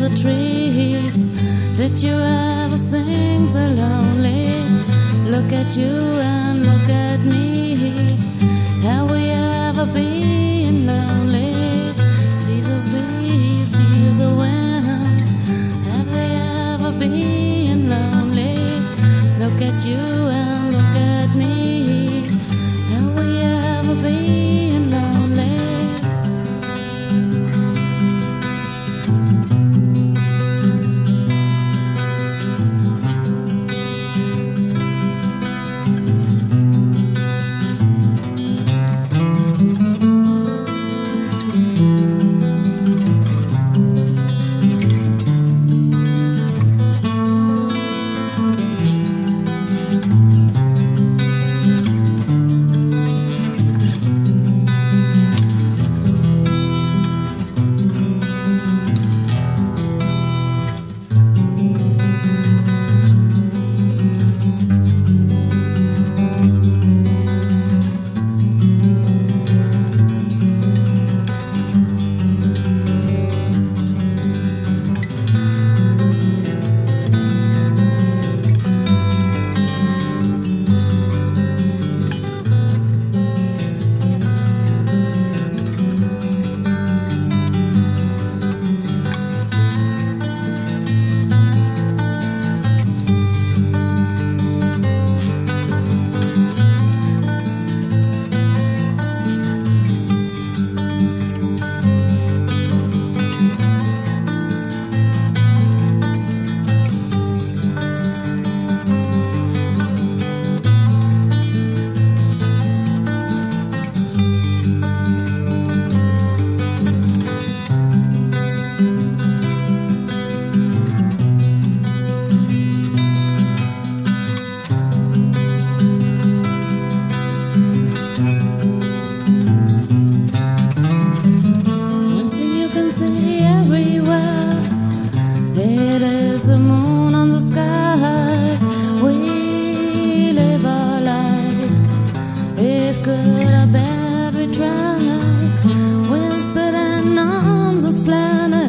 the trees. Did you ever sing so lonely? Look at you and look at me. Have we ever been lonely? See the breeze, feel the wind. Have they ever been lonely? Look at you and look at me. Have we ever been lonely? Good or bad we try. We'll sit and on this planet,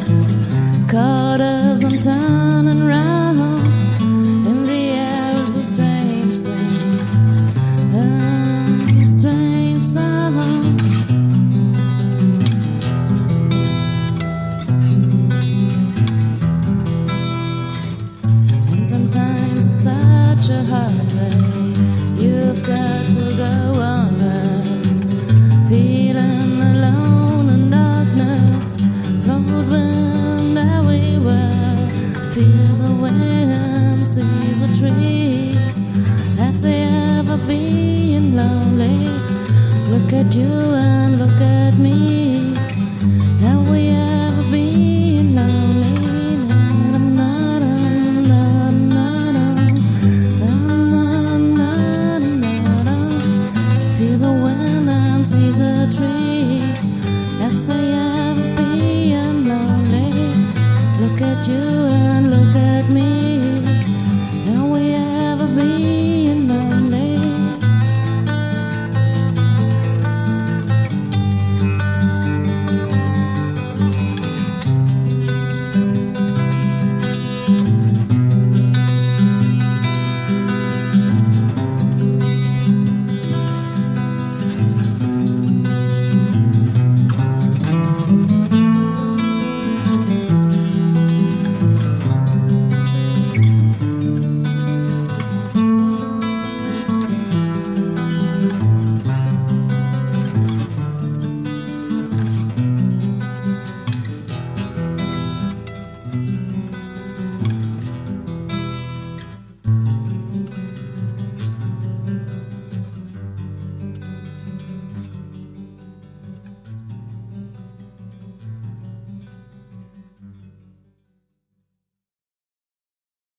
quarters and turning round. In the air is a strange thing, a strange sound. And sometimes it's such a hard way. You've got to go on. Feeling alone in darkness, cold wind that we were. Feel the wind, see the trees. Have they ever been lonely? Look at you and